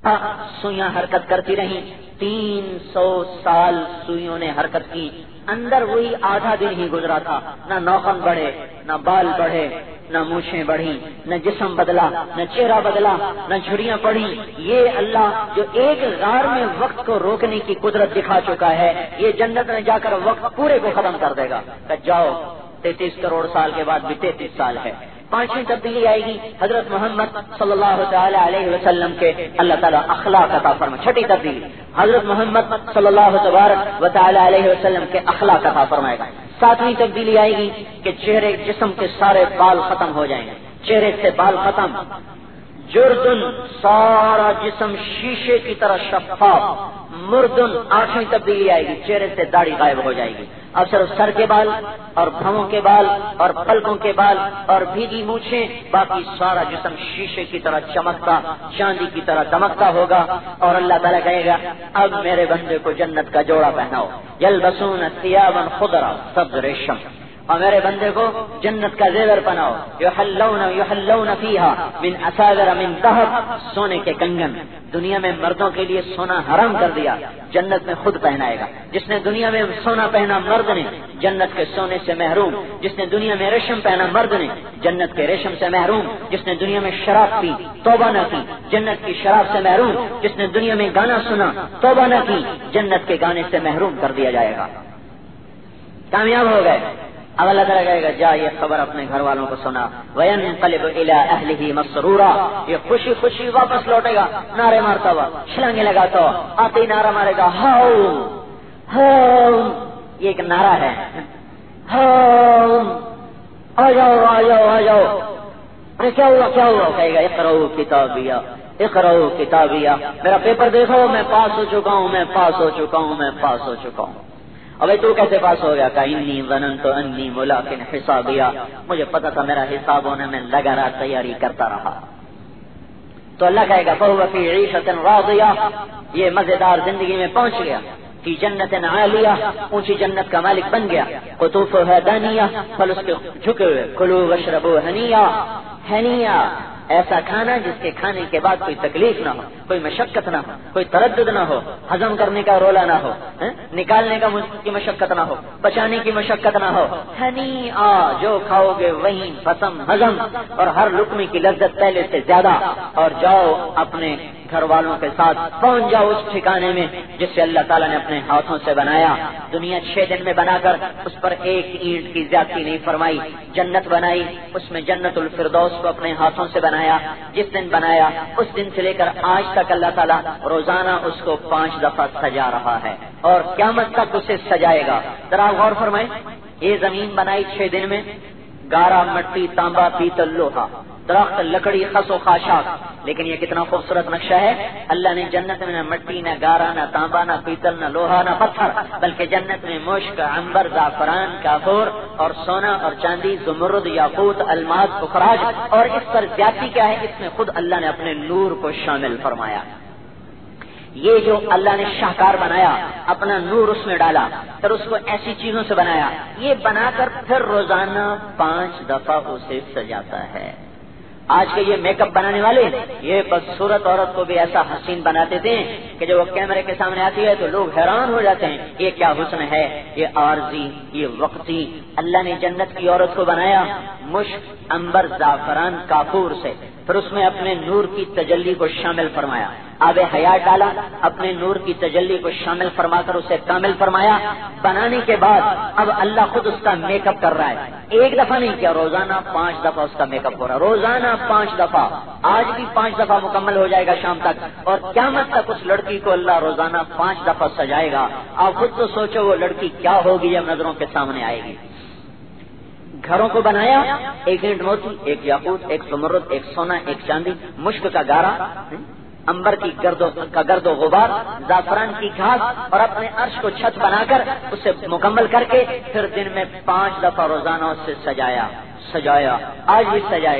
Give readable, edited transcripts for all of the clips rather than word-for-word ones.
سوئیاں حرکت کرتی رہیں، 300 سال سوئیوں نے حرکت کی، اندر وہی آدھا دن ہی گزرا تھا، نہ نوخن بڑھے، نہ بال بڑھے، نہ مونچھیں بڑھی، نہ جسم بدلا، نہ چہرہ بدلا، نہ جھڑیاں پڑھی۔ یہ اللہ جو ایک غار میں وقت کو روکنے کی قدرت دکھا چکا ہے، یہ جنت میں جا کر وقت پورے کو ختم کر دے گا کہ جاؤ 33 کروڑ سال کے بعد بھی 33 سال ہے۔ پانچویں تبدیلی آئے گی حضرت محمد صلی اللہ تعالی علیہ وسلم کے اللہ تعالیٰ اخلاق عطا فرمائے۔ چھٹی تبدیلی حضرت محمد صلی اللہ تبارک و تعالی علیہ وسلم کے اخلاق عطا فرمائے گا۔ ساتویں تبدیلی آئے گی کہ چہرے جسم کے سارے بال ختم ہو جائیں گے، چہرے سے بال ختم، جردن سارا جسم شیشے کی طرح شفاف، مردن آٹھویں تبدیلی آئے گی، چہرے سے داڑھی غائب ہو جائے گی، اب صرف سر کے بال اور بھووں کے بال اور پلکوں کے بال اور بھیگی مونچھیں، باقی سارا جسم شیشے کی طرح چمکتا، چاندی کی طرح دمکتا ہوگا۔ اور اللہ تعالیٰ کہے گا اب میرے بندے کو جنت کا جوڑا پہناؤ، یلبسون ثیابا خضرا سبز ریشم، اور میرے بندے کو جنت کا زیور بناؤ، یحلون فیہا من اساور من ذہب، سونے کے کنگن۔ دنیا میں مردوں کے لیے سونا حرام کر دیا، جنت میں خود پہنائے گا۔ جس نے دنیا میں سونا پہنا مرد نے جنت کے سونے سے محروم، جس نے دنیا میں ریشم پہنا مرد نے جنت کے ریشم سے محروم، جس نے دنیا میں شراب پی توبہ نہ کی جنت کی شراب سے محروم، جس نے دنیا میں گانا سنا توبہ نہ کی جنت کے گانے سے محروم کر دیا جائے گا۔ کامیاب ہو گئے۔ اب اللہ تعالیٰ کہے گا جا یہ خبر اپنے گھر والوں کو سنا، وَيَنْقَلِبُ إِلَىٰ أَهْلِهِ مَسْرُورًا، یہ خوشی خوشی واپس لوٹے گا، نعرے مارتا ہوا، چھلانگے لگاتا ہوا، آتے ہی نعرہ مارے گا ہاؤم ہاؤم، یہ ایک نعرہ ہے، ہاؤم آ جاؤ آ جاؤ آ جاؤ۔ ارے کیا ہوا کیا ہوا؟ کہے گا اقرؤ کتابیہ اقرؤ کتابیہ، میرا پیپر دیکھو، میں پاس ہو چکا ہوں، میں پاس ہو چکا ہوں، میں پاس ہو چکا ہوں۔ ابھی تو کیسے پاس ہو گیا؟ کہ انی ظننت انی ملاق حسابیہ، مجھے پتا تھا میرا حساب ہونے میں لگا رہا، تیاری کرتا رہا۔ تو اللہ کہے گا فہو فی عیشۃ راضیہ، یہ مزیدار زندگی میں پہنچ گیا، فی جنت عالیہ، اونچی جنت کا مالک بن گیا، قطوفها دانیہ، پھل اس کے جھکے ہوئے، کلوا واشربوا ہنیہ ہنیہ، ایسا کھانا جس کے کھانے کے بعد کوئی تکلیف نہ ہو، کوئی مشقت نہ ہو، کوئی تردد نہ ہو، ہضم کرنے کا رولا نہ ہو، نکالنے کی مشقت نہ ہو، بچانے کی مشقت نہ ہو، ہنیہ، جو کھاؤ گے وہی پسند ہضم، اور ہر لقمے کی لذت پہلے سے زیادہ۔ اور جاؤ اپنے گھر والوں کے ساتھ پہنچ جاؤ اس ٹھکانے میں جس سے اللہ تعالیٰ نے اپنے ہاتھوں سے بنایا۔ دنیا 6 دن میں بنا کر اس پر ایک اینٹ کی زیادتی نہیں فرمائی، جنت بنائی، اس میں جنت الفردوس کو اپنے ہاتھوں سے بنایا۔ جس دن بنایا اس دن سے لے کر آج تک اللہ تعالیٰ روزانہ اس کو 5 دفعہ سجا رہا ہے اور قیامت تک اسے سجائے گا۔ ذرا غور فرمائیں، یہ زمین بنائی 6 دن میں، گارا، مٹی، تانبا، پیتل، لوہا، درخت، لکڑی، خس و خاشاک، لیکن یہ کتنا خوبصورت نقشہ ہے۔ اللہ نے جنت میں نہ مٹی، نہ گارا، نہ تانبا، نہ پیتل، نہ لوہا، نہ پتھر، بلکہ جنت میں مشک، عنبر، زعفران، کافور اور سونا اور چاندی، زمرد، یاقوت، الماس، پخراج، اور اس پر زیادتی کیا ہے، اس میں خود اللہ نے اپنے نور کو شامل فرمایا۔ یہ جو اللہ نے شاہکار بنایا، اپنا نور اس میں ڈالا، پھر اس کو ایسی چیزوں سے بنایا، یہ بنا کر پھر روزانہ 5 دفعہ اسے سجاتا ہے۔ آج کے یہ میک اپ بنانے والے یہ بدصورت عورت کو بھی ایسا حسین بناتے تھے کہ جب وہ کیمرے کے سامنے آتی ہے تو لوگ حیران ہو جاتے ہیں، یہ کیا حسن ہے، یہ عارضی، یہ وقتی۔ اللہ نے جنت کی عورت کو بنایا مشک، عنبر، زعفران، کافور سے، پھر اس میں اپنے نور کی تجلی کو شامل فرمایا، آب حیات ڈالا، اپنے نور کی تجلی کو شامل فرما کر اسے کامل فرمایا۔ بنانے کے بعد اب اللہ خود اس کا میک اپ کر رہا ہے، ایک دفعہ نہیں کیا، روزانہ 5 دفعہ اس کا میک اپ ہو رہا ہے، روزانہ 5 دفعہ۔ آج بھی 5 دفعہ مکمل ہو جائے گا شام تک، اور قیامت تک اس لڑکی کو اللہ روزانہ 5 دفعہ سجائے گا۔ آپ خود تو سوچو وہ لڑکی کیا ہوگی جب نظروں کے سامنے آئے گی۔ گھروں کو بنایا، ایک اینٹ موتی، ایک یاقوت، ایک زمرد، ایک سونا، ایک چاندی، مشک کا گارا، عنبر کی گرد و غبار، زعفران کی گھاس، اور اپنے عرش کو چھت بنا کر اسے مکمل کر کے پھر دن میں 5 دفعہ روزانہ اسے سجایا۔ آج بھی سجائے گا۔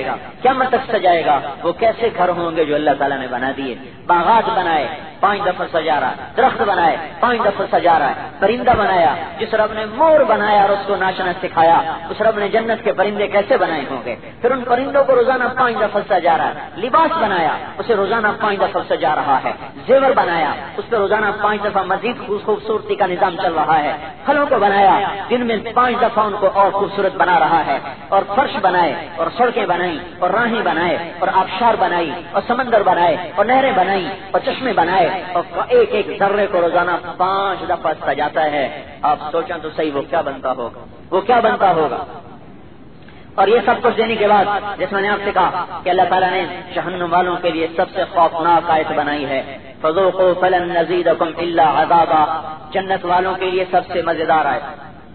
قیامت تک سجائے گا. وہ کیسے گھر ہوں گے جو اللہ تعالیٰ نے بنا دیے. باغات بنائے 5 دفعہ سجا رہا ہے, درخت بنائے 5 دفعہ سجا رہا ہے, پرندہ بنایا, جس رب نے مور بنایا اور اس کو ناچنا سکھایا, اس رب نے جنت کے پرندے کیسے بنائے ہوں گے. پھر ان پرندوں کو روزانہ 5 دفعہ سجا رہا ہے. لباس بنایا, اسے روزانہ 5 دفعہ سجا رہا ہے. زیور بنایا, اس پہ روزانہ 5 دفعہ مزید خوبصورتی کا نظام چل رہا ہے. پھلوں کو بنایا, دن میں 5 دفعہ ان کو اور خوبصورت بنا رہا ہے. اور فرش بنائے, اور سڑکیں بنائی, اور راہیں بنائے, اور آبشار بنائی, اور سمندر بنائے, اور نہریں بنائی, اور چشمے بنائے, اور ایک ایک ذرے کو روزانہ 5 دفعہ سجاتا ہے. آپ سوچیں تو صحیح وہ کیا بنتا ہوگا, وہ کیا بنتا ہوگا. اور یہ سب کچھ دینے کے بعد, جس میں نے آپ سے کہا کہ اللہ تعالیٰ نے جہنم والوں کے لیے سب سے خوفناک آیت بنائی ہے, فذوقوا فلن نزیدکم الا عذابا. جنت والوں کے لیے سب سے مزیدار آیت.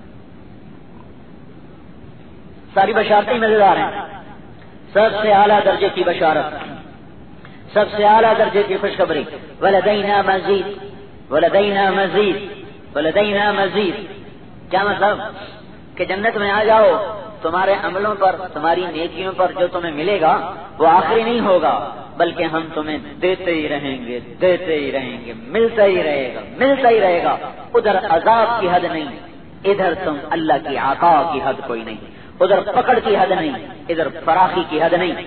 ساری بشارتیں مزیدار ہیں. سب سے اعلیٰ درجے کی بشارت, سب سے اعلیٰ درجے کی خوشخبری. ولدینا مزید, ولدینا مزید, ولدینا مزید. کیا مطلب کہ جنت میں آ جاؤ, تمہارے عملوں پر, تمہاری نیکیوں پر جو تمہیں ملے گا وہ آخری نہیں ہوگا, بلکہ ہم تمہیں دیتے ہی رہیں گے, دیتے ہی رہیں گے, ملتا ہی رہے گا, ملتا ہی رہے گا. ادھر عذاب کی حد نہیں, ادھر تم اللہ کی عطا کی حد کوئی نہیں. ادھر پکڑ کی حد نہیں, ادھر فراخی کی حد نہیں.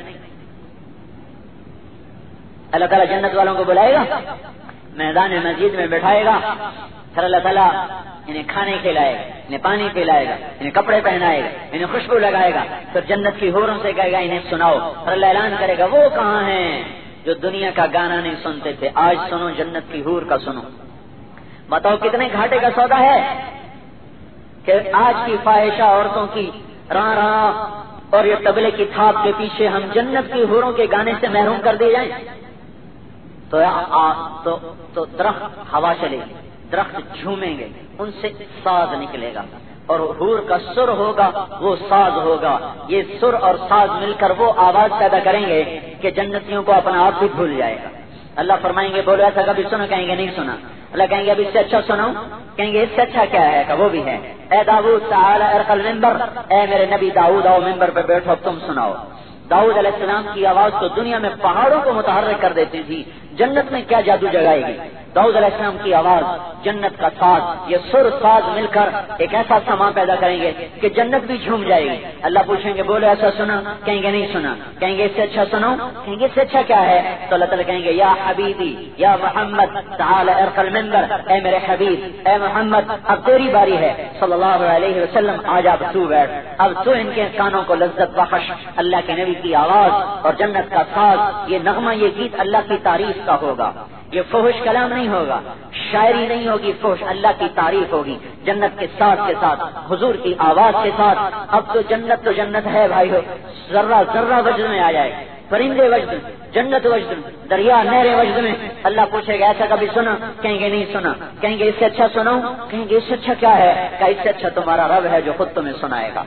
اللہ تعالیٰ جنت والوں کو بلائے گا, میدان مسجد میں بٹھائے گا, پھر اللہ تعالیٰ انہیں کھانے کھلائے گا, انہیں پانی پلائے گا, انہیں کپڑے پہنائے گا, انہیں خوشبو لگائے گا. پھر جنت کی حوروں سے کہے گا انہیں سناؤ. پھر اللہ اعلان کرے گا وہ کہاں ہیں جو دنیا کا گانا نہیں سنتے تھے, آج سنو جنت کی حور کا سنو. بتاؤ کتنے گھاٹے کا سودا ہے کہ آج کی فاحشہ عورتوں کی راں راں اور یہ طبلے کی تھاپ کے پیچھے ہم جنت کی حوروں کے گانے سے محروم کر دیے جائیں. تو درخت ہوا چلے گی, درخت جھومیں گے, ان سے ساز نکلے گا, اور حور کا سر ہوگا وہ ساز ہوگا. یہ سر اور ساز مل کر وہ آواز پیدا کریں گے کہ جنتیوں کو اپنا آپ بھی بھول جائے گا. اللہ فرمائیں گے بولو ایسا کبھی سنا, کہیں گے نہیں سنا. اللہ کہیں گے اب اس سے اچھا سناؤ, کہیں گے اس سے اچھا کیا ہے, کہ وہ بھی ہے. اے داؤد تعالی ارقل ممبر, اے میرے نبی داؤد آؤ ممبر پہ بیٹھو, تم سناؤ. داؤد علیہ السلام کی آواز تو دنیا میں پہاڑوں کو متحرک کر دیتی تھی, جنت میں کیا جادو جگائے گی. داؤد علیہ السلام کی آواز, جنت کا ساز, یہ سر ساز مل کر ایک ایسا سما پیدا کریں گے کہ جنت بھی جھوم جائے گی. اللہ پوچھیں گے بولو ایسا سنا, کہیں گے نہیں سنا. کہیں گے اس سے اچھا سنو, کہیں گے اس سے اچھا کیا ہے. تو اللہ تعالیٰ کہیں گے یا حبیبی یا محمد تعالی ارقل منبر, اے میرے حبیب, اے محمد, اب تیری باری ہے صلی اللہ علیہ وسلم, آج اب تو بیٹھ, اب تو ان کے کانوں کو لذت بخش اللہ کے نبی کی آواز اور جنت کا ساز, یہ نغمہ, یہ گیت اللہ کی تعریف کا ہوگا. یہ فحش کلام نہیں ہوگا, شاعری نہیں ہوگی, فحش اللہ کی تعریف ہوگی جنت کے ساتھ کے ساتھ, حضور کی آواز کے ساتھ. اب تو جنت ہے بھائیو, ذرہ ذرہ وجد میں آ جائے, پرندے وجد, جنت وجد, دریا نہریں وجد میں. اللہ پوچھے گا ایسا کبھی سنا, کہیں گے نہیں سنا. کہیں گے اس سے اچھا سناؤ, کہیں گے اس سے اچھا کیا ہے, کہ اس سے اچھا تمہارا رب ہے جو خود تمہیں سنائے گا.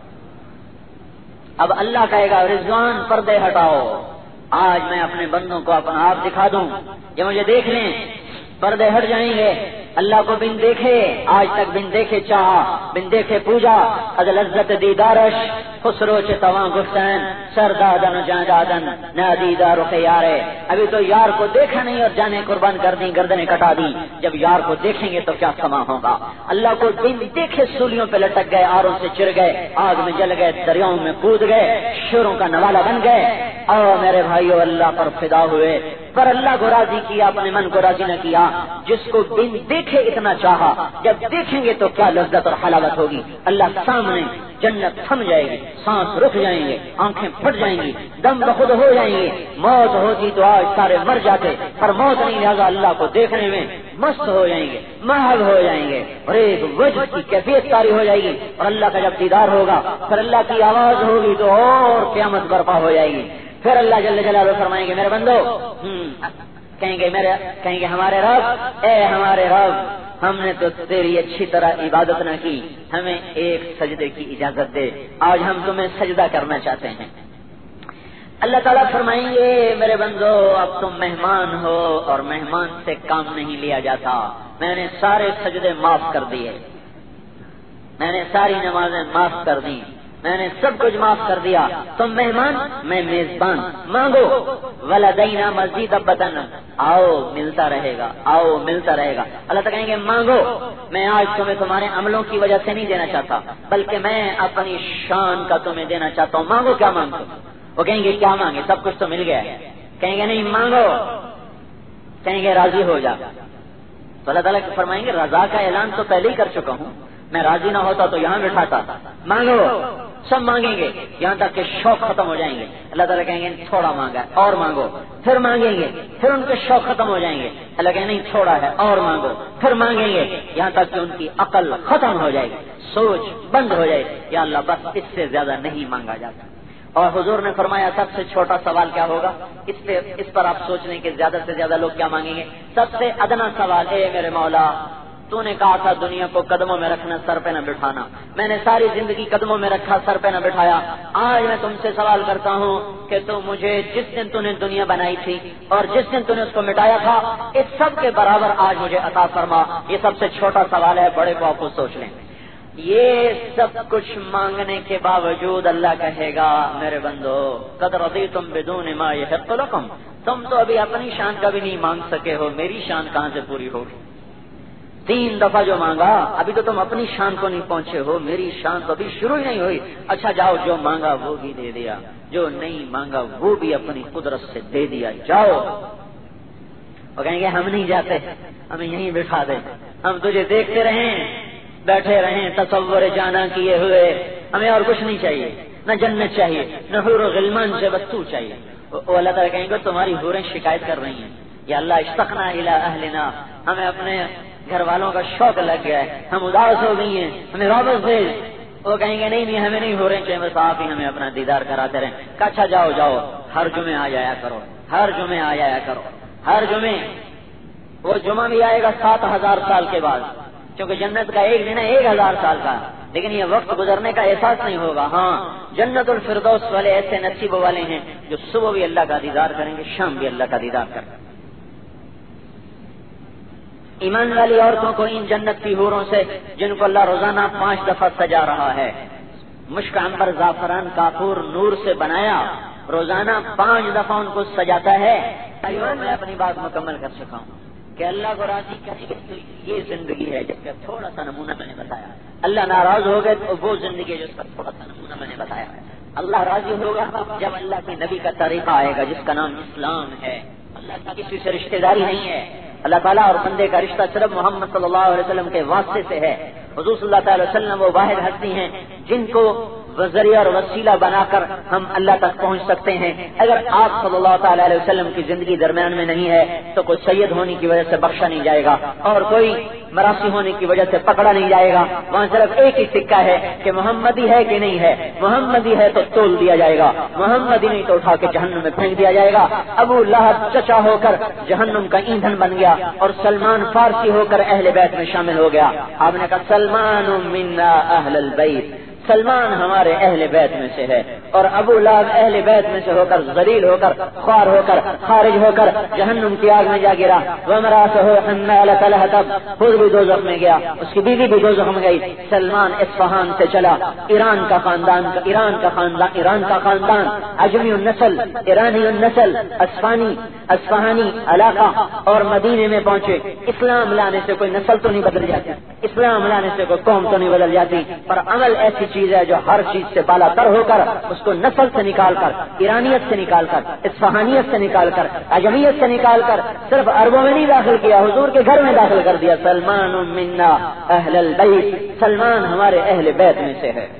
اب اللہ کہے گا رضوان پردے ہٹاؤ, آج میں اپنے بندوں کو اپنا آپ دکھا دوں, یہ مجھے دیکھ لیں. پردے ہٹ جائیں گے, اللہ کو بن دیکھے, آج تک بن دیکھے چاہا, بن دیکھے پوجا, از لذت دیدارش خسرو چتواں گفتن سردادن و جاندادن نادیدار و خیارے. ابھی تو یار کو دیکھا نہیں اور جانے قربان کر دی, گردنیں کٹا دی. جب یار کو دیکھیں گے تو کیا سما ہوگا. اللہ کو بن دیکھے سولیوں پہ لٹک گئے, آروں سے چر گئے, آگ میں جل گئے, دریاؤں میں کود گئے, شوروں کا نوالا بن گئے. اور میرے بھائیو اللہ پر فدا ہوئے, پر اللہ کو راضی کیا, اپنے من کو راضی نہ کیا. جس کو بن دیکھے اتنا چاہا, جب دیکھیں گے تو کیا لذت اور حلاوت ہوگی. اللہ سامنے, جنت تھم جائے گی, سانس رک جائیں گے, آنکھیں پھٹ جائیں گی, دم بخود ہو جائیں گے. موت ہوتی تو آج سارے مر جاتے, پر موت نہیں, لہذا اللہ کو دیکھنے میں مست ہو جائیں گے, محل ہو جائیں گے, اور ایک وجد کی کیفیت طاری ہو جائے گی. اور اللہ کا جب دیدار ہوگا, پھر اللہ کی آواز ہوگی تو اور قیامت برپا ہو جائے گی. پھر اللہ جل جلالہ فرمائیں گے میرے بندو, کہیں گے ہمارے رب, اے ہمارے رب, ہم نے تو تیری اچھی طرح عبادت نہ کی, ہمیں ایک سجدے کی اجازت دے, آج ہم تمہیں سجدہ کرنا چاہتے ہیں. اللہ تعالیٰ فرمائیں گے میرے بندو اب تم مہمان ہو اور مہمان سے کام نہیں لیا جاتا. میں نے سارے سجدے معاف کر دیے, میں نے ساری نمازیں معاف کر دی, میں نے سب کچھ معاف کر دیا، تم مہمان میں میزبان، مانگو ولدینا مزید ابدن، آؤ ملتا رہے گا، آؤ ملتا رہے گا۔ اللہ تعالیٰ کہیں گے مانگو، میں آج تمہیں تمہارے عملوں کی وجہ سے نہیں دینا چاہتا، بلکہ میں اپنی شان کا تمہیں دینا چاہتا ہوں، مانگو کیا مانگو؟ وہ کہیں گے کیا مانگے، سب کچھ تو مل گیا ہے۔ کہیں گے نہیں مانگو، کہیں گے راضی ہو جا۔ تو اللہ تعالیٰ فرمائیں گے رضا کا اعلان تو پہلے ہی کر چکا ہوں، میں راضی نہ ہوتا تو یہاں بٹھاتا، مانگو۔ سب مانگیں گے یہاں تک کہ شوق ختم ہو جائیں گے۔ اللہ تعالیٰ کہیں گے تھوڑا مانگا اور مانگو، پھر مانگیں گے، پھر ان کے شوق ختم ہو جائیں گے۔ اللہ کہیں نہیں تھوڑا ہے اور مانگو، پھر مانگیں گے یہاں تک کہ ان کی عقل ختم ہو جائے، سوچ بند ہو جائے، یا اللہ بس اس سے زیادہ نہیں مانگا جاتا۔ اور حضور نے فرمایا سب سے چھوٹا سوال کیا ہوگا؟ اس پر آپ سوچ لیں کہ زیادہ سے زیادہ لوگ کیا مانگیں گے۔ سب سے ادنا سوال، اے میرے مولا تو نے کہا تھا دنیا کو قدموں میں رکھنا، سر پہ نہ بٹھانا، میں نے ساری زندگی قدموں میں رکھا، سر پہ نہ بٹھایا۔ آج میں تم سے سوال کرتا ہوں کہ تو مجھے جس دن تو نے دنیا بنائی تھی اور جس دن تو نے اس کو مٹایا تھا، اس سب کے برابر آج مجھے عطا فرما۔ یہ سب سے چھوٹا سوال ہے، بڑے کو آپ کو سوچ لیں۔ یہ سب کچھ مانگنے کے باوجود اللہ کہے گا میرے بندو قد رضیتم بدون ما یحق لکم، تم تو ابھی اپنی شان کا بھی نہیں مانگ سکے ہو، میری شان کہاں سے پوری ہوگی؟ 3 دفعہ جو مانگا، ابھی تو تم اپنی شان کو نہیں پہنچے ہو، میری شان تو ابھی شروع ہی نہیں ہوئی۔ اچھا جاؤ، جو مانگا وہ بھی دے دیا، جو نہیں مانگا وہ بھی اپنی قدرت سے دے دیا، جاؤ۔ وہ کہیں گے ہم نہیں جاتے، ہمیں یہیں بٹھا دیں، ہم تجھے دیکھتے رہیں، بیٹھے رہیں تصور جانا کیے ہوئے، ہمیں اور کچھ نہیں چاہیے، نہ جنت چاہیے، نہ حور و غلمان سے بس تو چاہیے۔ وہ اللہ تعالیٰ کہیں گے تمہاری حوریں شکایت کر رہی ہیں، یا اللہ اشتقنا الی اہلنا، ہمیں اپنے گھر والوں کا شوق لگ گیا ہے، ہم اداس ہو گئی ہیں، ہمیں واپس بھیج۔ وہ کہیں گے نہیں ہمیں نہیں ہو رہے، بس آپ ہی ہمیں اپنا دیدار کراتے رہیں۔ اچھا جاؤ جاؤ، ہر جمعے آ جایا کرو، ہر جمعے آ جایا کرو، ہر جمعے۔ وہ جمعہ بھی آئے گا 7000 سال کے بعد، کیونکہ جنت کا ایک دن ہے 1000 سال کا، لیکن یہ وقت گزرنے کا احساس نہیں ہوگا۔ ہاں جنت الفردوس والے ایسے نصیب والے ہیں جو صبح بھی اللہ کا دیدار کریں گے، شام بھی اللہ کا دیدار کریں گے۔ ایمان والی عورتوں کو ان جنت کی حوروں سے، جن کو اللہ روزانہ 5 دفعہ سجا رہا ہے، مشک عنبر زعفران کافور نور سے بنایا، روزانہ 5 دفعہ ان کو سجاتا ہے۔ میں اپنی بات مکمل کر چکا ہوں کہ اللہ کو راضی کرے گی تو یہ زندگی ہے جس کا تھوڑا سا نمونہ میں نے بتایا۔ اللہ ناراض ہو گئے تو وہ زندگی ہے جس کا تھوڑا سا نمونہ میں نے بتایا۔ اللہ راضی ہوگا جب اللہ کے نبی کا طریقہ آئے گا جس کا نام اسلام ہے۔ اللہ کی کسی سے رشتہ داری نہیں ہے، اللہ تعالیٰ اور بندے کا رشتہ صرف محمد صلی اللہ علیہ وسلم کے واسطے سے ہے۔ حضور صلی اللہ تعالی وسلم وہ واحد ہستی ہیں جن کو ذریعہ اور وسیلہ بنا کر ہم اللہ تک پہنچ سکتے ہیں۔ اگر آپ صلی اللہ تعالی علیہ وسلم کی زندگی درمیان میں نہیں ہے تو کوئی سید ہونے کی وجہ سے بخشا نہیں جائے گا اور کوئی مراسی ہونے کی وجہ سے پکڑا نہیں جائے گا۔ وہاں صرف ایک ہی سکہ ہے کہ محمدی ہے کہ نہیں ہے، محمدی ہے تو تول دیا جائے گا، محمدی نہیں تو اٹھا کے جہنم میں پھینک دیا جائے گا۔ ابو لہب چچا ہو کر جہنم کا ایندھن بن گیا اور سلمان فارسی ہو کر اہل بیت میں شامل ہو گیا۔ آپ نے کہا سلمان منا اہل البیت، سلمان ہمارے اہل بیت میں سے ہے، اور ابو لہب اہل بیت میں سے ہو کر ذلیل ہو کر خوار ہو کر خارج ہو کر جہنم کی آگ میں جا گرا۔ وامرأتہ حمالۃ الحطب، خود بھی دوزخ میں گیا، اس کی بیوی بھی دوزخ میں گئی۔ سلمان اصفہان سے چلا، ایران کا خاندان عجمی النسل، ایرانی النسل، اصفہانی علاقہ، اور مدینے میں پہنچے۔ اسلام لانے سے کوئی نسل تو نہیں بدل جاتی، اسلام لانے سے کوئی قوم تو نہیں بدل جاتی، پر عمل ایسی چیز ہے جو ہر چیز سے بالا تر ہو کر اس کو نسل سے نکال کر، ایرانیت سے نکال کر، اصفہانیت سے نکال کر، عجمیت سے نکال کر صرف عربوں میں نہیں داخل کیا، حضور کے گھر میں داخل کر دیا۔ سلمان منا اہل البیت، سلمان ہمارے اہل بیت میں سے ہے۔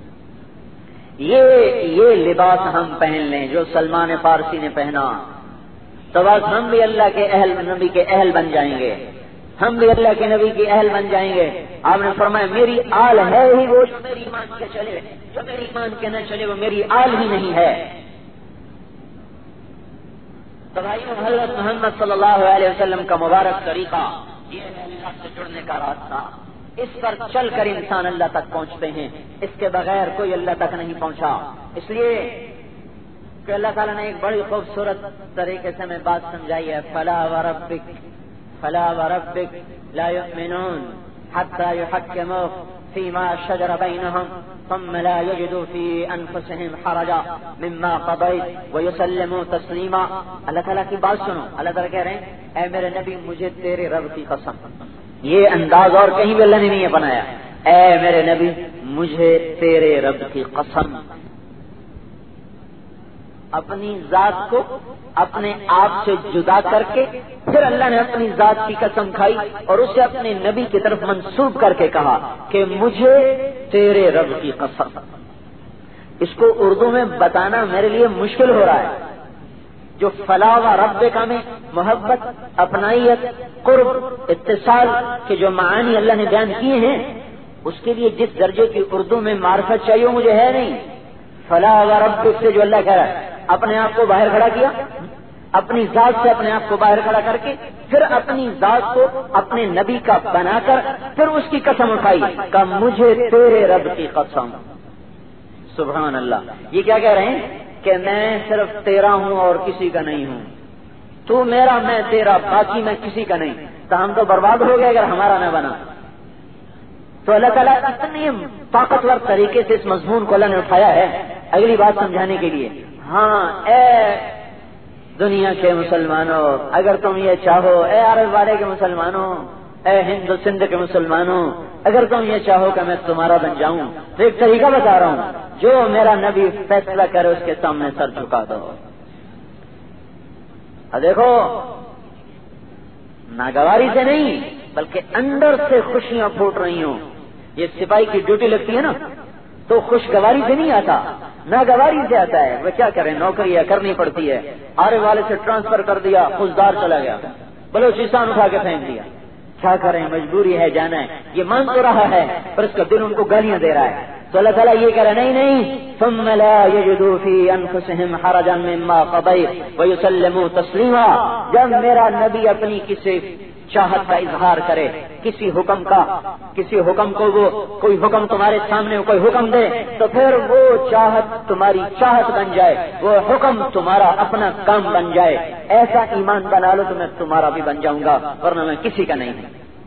یہ لباس ہم پہن لیں جو سلمان فارسی نے پہنا تو بس ہم بھی اللہ کے اہل، نبی کے اہل بن جائیں گے، ہم بھی اللہ کے نبی کے اہل بن جائیں گے۔ آپ نے فرمایا میری آل ہے ہی وہ جو میری ایمان کے چلے، جو میری ایمان کے نہ چلے وہ میری آل ہی نہیں ہے۔ تو بھائیو، حضرت محمد صلی اللہ علیہ وسلم کا مبارک طریقہ یہ ہے اللہ سے جڑنے کا راستہ، اس پر چل کر انسان اللہ تک پہنچتے ہیں، اس کے بغیر کوئی اللہ تک نہیں پہنچا۔ اس لیے کہ اللہ تعالیٰ نے ایک بڑی خوبصورت طریقے سے ہمیں بات سمجھائی ہے، فلا وربک لا یؤمنون حتی یحکموک فيما شجر بينهم ثم لا يجدوا في انفسهم حرجا مما قضيت ويسلموا تسليما. اللہ تعالیٰ کی بات سنو. اللہ تعالیٰ کہہ رہے ہیں اے میرے نبی مجھے تیرے رب کی قسم. یہ انداز اور کہیں بھی اللہ نے نہیں بنایا. اے میرے نبی مجھے تیرے رب کی قسم. اپنی ذات کو اپنے آپ سے جدا کر کے پھر اللہ نے اپنی ذات کی قسم کھائی اور اسے اپنے نبی کی طرف منسوب کر کے کہا کہ مجھے تیرے رب کی قسم. اس کو اردو میں بتانا میرے لیے مشکل ہو رہا ہے. جو فلاح و رب کا میں محبت، اپنائیت، قرب، اتصال کے جو معانی اللہ نے بیان کیے ہیں اس کے لیے جس درجے کی اردو میں معرفت چاہیے مجھے ہے نہیں. فلاح و رب سے جو اللہ کہہ رہا ہے اپنے آپ کو باہر کھڑا کیا، اپنی ذات سے اپنے آپ کو باہر کھڑا کر کے پھر اپنی ذات کو اپنے نبی کا بنا کر پھر اس کی قسم اٹھائی کہ مجھے تیرے رب کی قسم. سبحان اللہ. یہ کیا کہہ رہے ہیں کہ میں صرف تیرا ہوں اور کسی کا نہیں ہوں. تو میرا میں تیرا، باقی میں کسی کا نہیں. تو ہم تو برباد ہو گئے اگر ہمارا نہ بنا. تو اللہ تعالیٰ اتنی طاقتور طریقے سے اس مضمون کو اللہ نے اٹھایا ہے اگلی بات سمجھانے کے لیے. ہاں اے دنیا کے مسلمانوں اگر تم یہ چاہو، اے عرب والے کے مسلمانوں، اے ہند و سندھ کے مسلمانوں اگر تم یہ چاہو کہ میں تمہارا بن جاؤں تو ایک طریقہ بتا رہا ہوں. جو میرا نبی فیصلہ کرے اس کے سامنے سر جھکا دو. دیکھو ناگواری سے نہیں بلکہ اندر سے خوشیاں پھوٹ رہی ہوں. یہ سپاہی کی ڈیوٹی لگتی ہے نا تو خوشگواری سے نہیں آتا، ناگواری سے آتا ہے. وہ کیا کریں، نوکریاں کرنی پڑتی ہے. آرے والے سے ٹرانسفر کر دیا، خوشدار چلا گیا، بلوچستان اٹھا کے پھینک دیا. کیا کریں، مجبوری ہے، جانا ہے. یہ مان تو رہا ہے پر اس کا دل ان کو گالیاں دے رہا ہے. تو اللہ تعالیٰ یہ کہہ رہا ہے نہیں ثم لا يجدوا في انفسهم حرجا مما قضيت ويسلموا تسليما. جب میرا نبی اپنی کسی چاہت کا اظہار کرے، کسی حکم کو وہ کوئی حکم تمہارے سامنے کوئی حکم دے تو پھر وہ چاہت تمہاری چاہت بن جائے، وہ حکم تمہارا اپنا کام بن جائے. ایسا ایمان بنا لو تو میں تمہارا بھی بن جاؤں گا ورنہ میں کسی کا نہیں ہوں.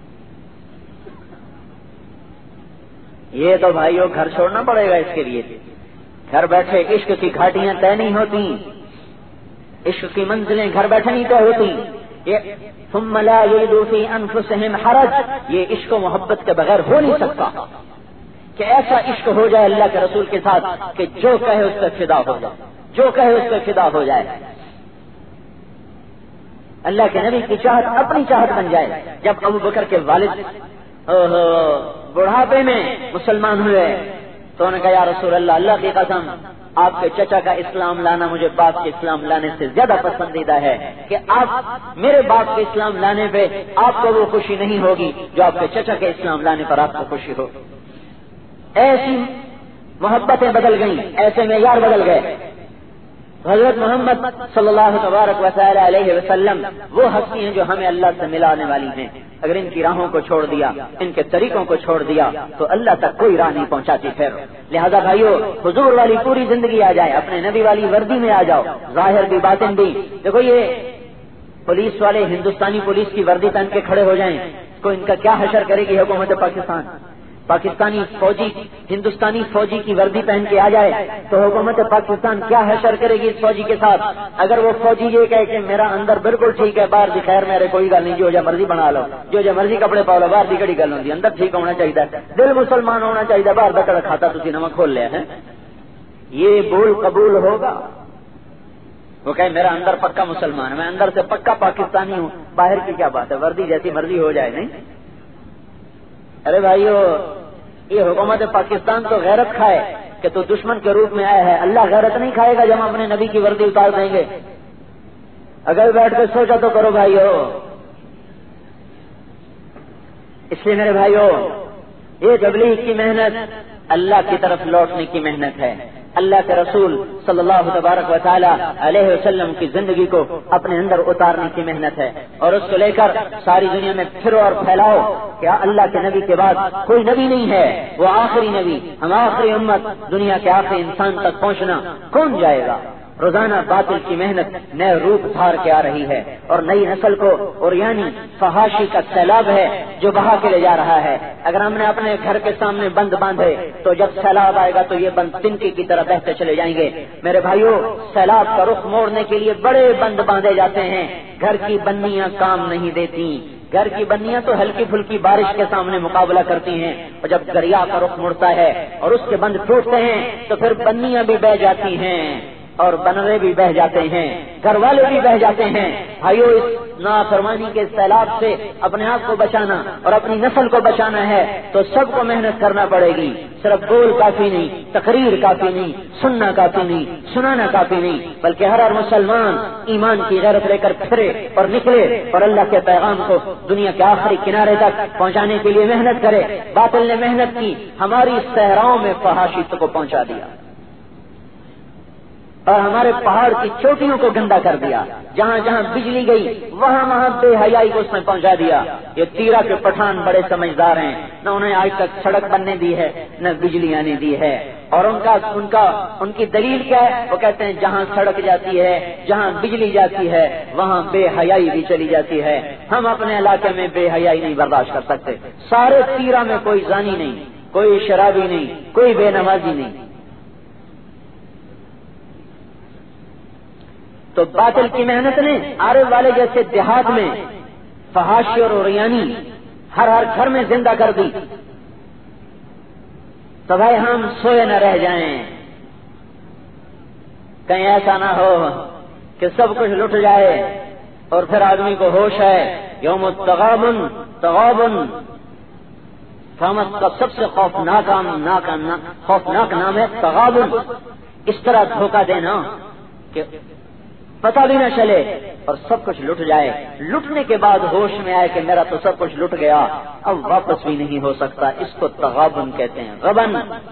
یہ تو بھائیوں گھر چھوڑنا پڑے گا اس کے لیے. گھر بیٹھے عشق کی گھاٹیاں طے نہیں ہوتی، عشق کی منزلیں گھر بیٹھے نہیں طے ہوتی. یہ ثم لا يجدوا في انفسهم حرج، یہ عشق و محبت کے بغیر ہو نہیں سکتا کہ ایسا عشق ہو جائے اللہ کے رسول کے ساتھ کہ جو کہے اس پہ فدا ہو جائے، جو کہے اس پہ فدا ہو جائے. اللہ کے نبی کی چاہت اپنی چاہت بن جائے. جب ابو بکر کے والد بڑھاپے میں مسلمان ہوئے تو انہوں نے کہا یا رسول اللہ، اللہ کی قسم آپ کے چچا کا اسلام لانا مجھے باپ کے اسلام لانے سے زیادہ پسندیدہ ہے کہ آپ میرے باپ کے اسلام لانے پہ آپ کو وہ خوشی نہیں ہوگی جو آپ کے چچا کے اسلام لانے پر آپ کو خوشی ہو. ایسی محبتیں بدل گئیں، ایسے معیار بدل گئے. حضرت محمد صلی اللہ تبارک و تعالی علیہ وسلم وہ ہستی ہیں جو ہمیں اللہ سے ملانے والی ہیں. اگر ان کی راہوں کو چھوڑ دیا، ان کے طریقوں کو چھوڑ دیا تو اللہ تک کوئی راہ نہیں پہنچاتی. پھر لہذا بھائیو حضور والی پوری زندگی آ جائے، اپنے نبی والی وردی میں آ جاؤ، ظاہر بھی باطن بھی. دیکھو یہ پولیس والے ہندوستانی پولیس کی وردی پہن کے کھڑے ہو جائیں تو ان کا کیا حشر کرے گی حکومت پاکستان. پاکستانی فوجی ہندوستانی فوجی کی وردی پہن کے آ جائے تو حکومت پاکستان کیا حشر کرے گی اس فوجی کے ساتھ. اگر وہ فوجی یہ کہے کہ میرا اندر بالکل ٹھیک ہے، باہر بھی خیر میرے کوئی گل نہیں، جو مرضی بنا لو، جو مرضی کپڑے پاؤ لو، باہر بھی کڑی گل ہوتی، اندر ٹھیک ہونا چاہیے، دل مسلمان ہونا چاہیے، باہر بکڑ کھاتا تھی نمک کھول لیا ہے. یہ بول قبول ہوگا؟ وہ کہے میرا اندر پکا مسلمان ہے، میں اندر سے پکا پاکستانی ہوں، باہر کی کیا بات ہے، وردی جیسی مرضی ہو جائے. نہیں ارے بھائیو یہ حکومت پاکستان تو غیرت کھائے کہ تو دشمن کے روپ میں آیا ہے. اللہ غیرت نہیں کھائے گا جب ہم اپنے نبی کی وردی اتار دیں گے. اگر بیٹھ کے سوچا تو کرو بھائیو. اس لیے میرے بھائیو یہ تبلیغ کی محنت اللہ کی طرف لوٹنے کی محنت ہے. اللہ کے رسول صلی اللہ تبارک و تعالی علیہ وسلم کی زندگی کو اپنے اندر اتارنے کی محنت ہے اور اس کو لے کر ساری دنیا میں پھرو اور پھیلاؤ کہ اللہ کے نبی کے بعد کوئی نبی نہیں ہے، وہ آخری نبی، ہم آخری امت، دنیا کے آخری انسان تک پہنچنا کون جائے گا؟ روزانہ باطل کی محنت نئے روپ دھار کے آ رہی ہے اور نئی نسل کو اور یعنی فحاشی کا سیلاب ہے جو بہا کے لے جا رہا ہے. اگر ہم نے اپنے گھر کے سامنے بند باندھے تو جب سیلاب آئے گا تو یہ بند تنکے کی طرح بہتے چلے جائیں گے. میرے بھائیوں، سیلاب کا رخ موڑنے کے لیے بڑے بند باندھے جاتے ہیں. گھر کی بنیاں کام نہیں دیتی. گھر کی بنیاں تو ہلکی پھلکی بارش کے سامنے مقابلہ کرتی ہیں، اور جب دریا کا رخ مڑتا ہے اور اس کے بند ٹوٹتے ہیں تو پھر بنیاں بھی بہہ جاتی ہیں اور بنرے بھی بہہ جاتے ہیں، گھر والے بھی بہہ جاتے ہیں. بھائیو، اس نافرمانی کے سیلاب سے اپنے آپ کو بچانا اور اپنی نسل کو بچانا ہے تو سب کو محنت کرنا پڑے گی. صرف بول کافی نہیں، تقریر کافی نہیں، سننا کافی نہیں، سنانا کافی نہیں، بلکہ ہر مسلمان ایمان کی غیرت لے کر پھرے اور نکلے اور اللہ کے پیغام کو دنیا کے آخری کنارے تک پہنچانے کے لیے محنت کرے. باطل نے محنت کی، ہماری صحراؤں میں فحاشی کو پہنچا دیا اور ہمارے پہاڑ کی چوٹیوں کو گندا کر دیا. جہاں جہاں بجلی گئی وہاں وہاں بے حیائی کو اس نے پہنچا دیا. یہ تیرا کے پٹھان بڑے سمجھدار ہیں، نہ انہیں آج تک سڑک بننے دی ہے نہ بجلی آنے دی ہے. اور ان کی دلیل کیا ہے؟ وہ کہتے ہیں جہاں سڑک جاتی ہے، جہاں بجلی جاتی ہے، وہاں بے حیائی بھی چلی جاتی ہے. ہم اپنے علاقے میں بے حیائی نہیں برداشت کر سکتے. سارے تیرا میں کوئی زانی نہیں، کوئی شرابی نہیں، کوئی بے نمازی نہیں. تو باطل کی محنت نے عارف والے جیسے دیہات میں فحاشی اور عریانی ہر گھر میں زندہ کر دی. تو بھائی ہم سوئے نہ رہ جائیں، کہیں ایسا نہ ہو کہ سب کچھ لٹ جائے اور پھر آدمی کو ہوش ہے. یوم التغابن، قیامت کا سب سے خوفناک نام ہے تغابن. اس طرح دھوکہ دینا کہ پتہ بھی نہ چلے اور سب کچھ لٹ جائے. لٹنے کے بعد ہوش میں آئے کہ میرا تو سب کچھ لٹ گیا، اب واپس بھی نہیں ہو سکتا. اس کو تغابن کہتے ہیں، غبن.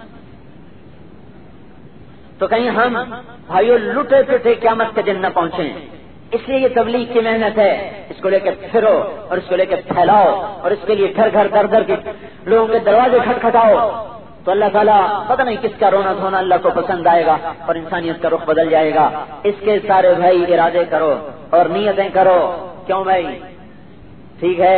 تو کہیں ہم بھائیو لٹے پٹے قیامت کے دن نہ پہنچیں. اس لیے یہ تبلیغ کی محنت ہے. اس کو لے کے پھرو اور اس کو لے کے پھیلاؤ اور اس کے لیے گھر گھر در کے لوگوں کے دروازے کھٹکھٹاؤ تو اللہ تعالیٰ پتہ نہیں کس کا رونا دھونا اللہ کو پسند آئے گا اور انسانیت کا رخ بدل جائے گا. اس کے سارے بھائی ارادے کرو اور نیتیں کرو. کیوں بھائی؟ ٹھیک ہے،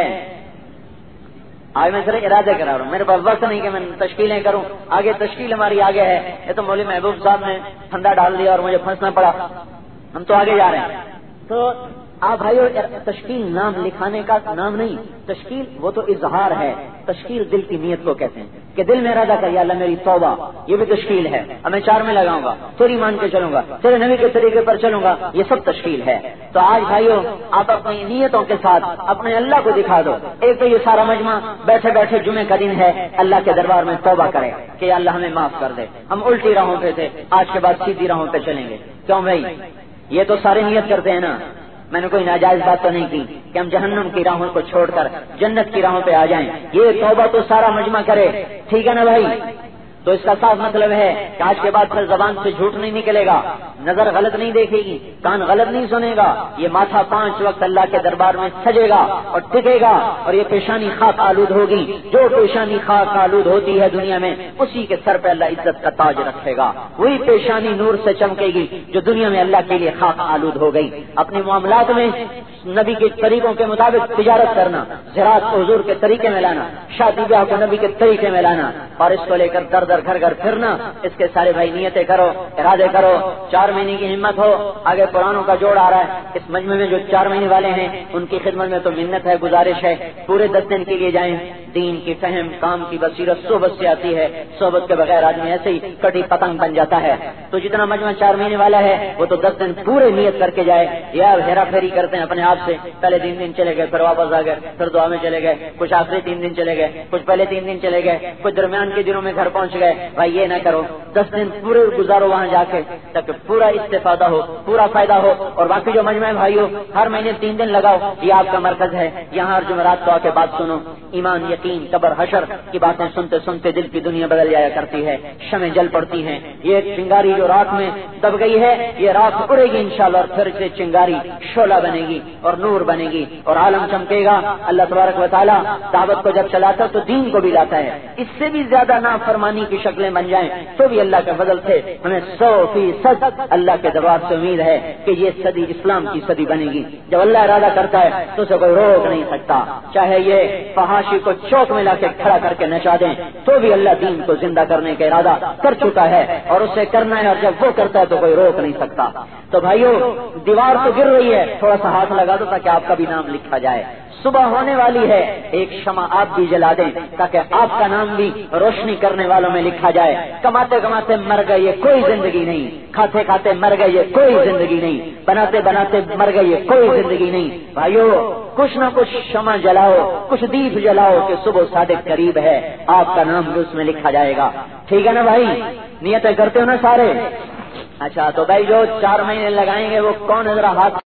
آج میں صرف ارادے کرا رہا ہوں، میرے پاس وقت نہیں کہ میں تشکیلیں کروں. آگے تشکیل ہماری آگے ہے. یہ تو مولوی محبوب صاحب نے ٹھنڈا ڈال دیا اور مجھے پھنسنا پڑا. ہم تو آگے جا رہے ہیں. تو آپ بھائیو، تشکیل نام لکھانے کا نام نہیں. تشکیل وہ تو اظہار ہے. تشکیل دل کی نیت کو کہتے ہیں کہ دل میں ارادہ کر یا اللہ میری توبہ، یہ بھی تشکیل ہے. اب میں 4 میں لگاؤں گا، تیری مان کے چلوں گا، تیرے نبی کے طریقے پر چلوں گا، یہ سب تشکیل ہے. تو آج بھائیو آپ اپنی نیتوں کے ساتھ اپنے اللہ کو دکھا دو. ایک تو یہ سارا مجمع بیٹھے بیٹھے جمعے کا دن ہے، اللہ کے دربار میں توبہ کرے کہ اللہ ہمیں معاف کر دے، ہم الٹی راہوں پہ تھے، آج کے بعد سیدھی راہوں پہ چلیں گے. کیوں بھائی؟ یہ تو سارے نیت کرتے ہیں نا. میں نے کوئی ناجائز بات تو نہیں کی کہ ہم جہنم کی راہوں کو چھوڑ کر جنت کی راہوں پہ آ جائیں. یہ توبہ تو سارا مجمع کرے. ٹھیک ہے نا بھائی؟ تو اس کا صاف مطلب ہے کہ آج کے بعد پھر زبان سے جھوٹ نہیں نکلے گا، نظر غلط نہیں دیکھے گی، کان غلط نہیں سنے گا. یہ ماتھا 5 وقت اللہ کے دربار میں سجے گا اور ٹکے گا اور یہ پیشانی خاک آلود ہوگی. جو پیشانی خاک آلود ہوتی ہے دنیا میں، اسی کے سر پہ اللہ عزت کا تاج رکھے گا. وہی پیشانی نور سے چمکے گی جو دنیا میں اللہ کے لیے خاک آلود ہو گئی. اپنے معاملات میں نبی کے طریقوں کے مطابق تجارت کرنا، زراعت کو حضور کے طریقے میں لانا، شادی بیاہ کو نبی کے طریقے میں لانا اور اس کو لے کر در گھر گھر پھرنا. اس کے سارے بھائی نیتیں کرو، ارادے کرو. 4 مہینے کی ہمت ہو. آگے قرآنوں کا جوڑ آ رہا ہے. اس مجمع میں جو 4 مہینے والے ہیں ان کی خدمت میں تو منت ہے، گزارش ہے، پورے 10 دن کے لیے جائیں. دین کی فہم، کام کی بصیرت صحبت سے آتی ہے. صحبت کے بغیر آدمی ایسے ہی کٹی پتنگ بن جاتا ہے. تو جتنا مجمع 4 مہینے والا ہے وہ تو 10 دن پورے نیت کر کے جائے. یا ہیرا پھیری کرتے ہیں اپنے آپ سے، پہلے 3 دن چلے گئے، پھر واپس آ گئے، پھر دعا میں چلے گئے، کچھ آخری 3 دن چلے گئے، کچھ پہلے 3 دن چلے گئے، کچھ درمیان کے دنوں میں گھر پہنچ گئے. بھائی یہ نہ کرو. 10 دن پورے گزارو وہاں جا کے تاکہ پورا استفادہ ہو، پورا فائدہ ہو. اور باقی جو مجمع بھائیو ہر مہینے 3 دن لگاؤ. یہ آپ کا مرکز ہے. یہاں ہر جمعرات کو آ کے بات سنو. ایمان، یقین، قبر، حشر کی باتیں سنتے سنتے دل کی دنیا بدل جایا کرتی ہے. شمیں جل پڑتی ہیں. یہ چنگاری جو رات میں دب گئی ہے یہ رات اڑے گی انشاءاللہ اور پھر سے چنگاری شعلہ بنے گی اور نور بنے گی اور عالم چمکے گا. اللہ تبارک و تعالیٰ دعوت کو جب چلاتا تو دین کو بھی لاتا ہے. اس سے بھی زیادہ نافرمانی کی شکلیں بن جائیں تو بھی اللہ کے فضل سے ہمیں 100% تک اللہ کے دربار سے امید ہے کہ یہ صدی اسلام کی صدی بنے گی. جب اللہ ارادہ کرتا ہے تو اسے کوئی روک نہیں سکتا. چاہے یہ فحاشی کو چوک میں لا کے کھڑا کر کے نچا دیں تو بھی اللہ دین کو زندہ کرنے کا ارادہ کر چکا ہے اور اسے کرنا ہے, اور جب وہ کرتا ہے تو کوئی روک نہیں سکتا. تو بھائیو, دیوار تو گر رہی ہے, تھوڑا سا ہاتھ لگا دو تاکہ آپ کا بھی نام لکھا جائے. صبح ہونے والی ہے, ایک شمع آپ بھی جلا دیں تاکہ آپ کا نام بھی روشنی کرنے والوں میں لکھا جائے. کماتے کماتے مر گئے یہ کوئی زندگی نہیں, کھاتے کھاتے مر گئے یہ کوئی زندگی نہیں, بناتے بناتے مر گئے یہ کوئی زندگی نہیں. بھائیو, کچھ نہ کچھ شمع جلاؤ, کچھ دیپ جلاؤ کہ صبح صادق قریب ہے, آپ کا نام بھی اس میں لکھا جائے گا. ٹھیک ہے نا بھائی, نیتیں کرتے ہو نا سارے؟ اچھا, تو بھائی جو 4 مہینے لگائیں گے وہ کون ہے ذرا ہاتھ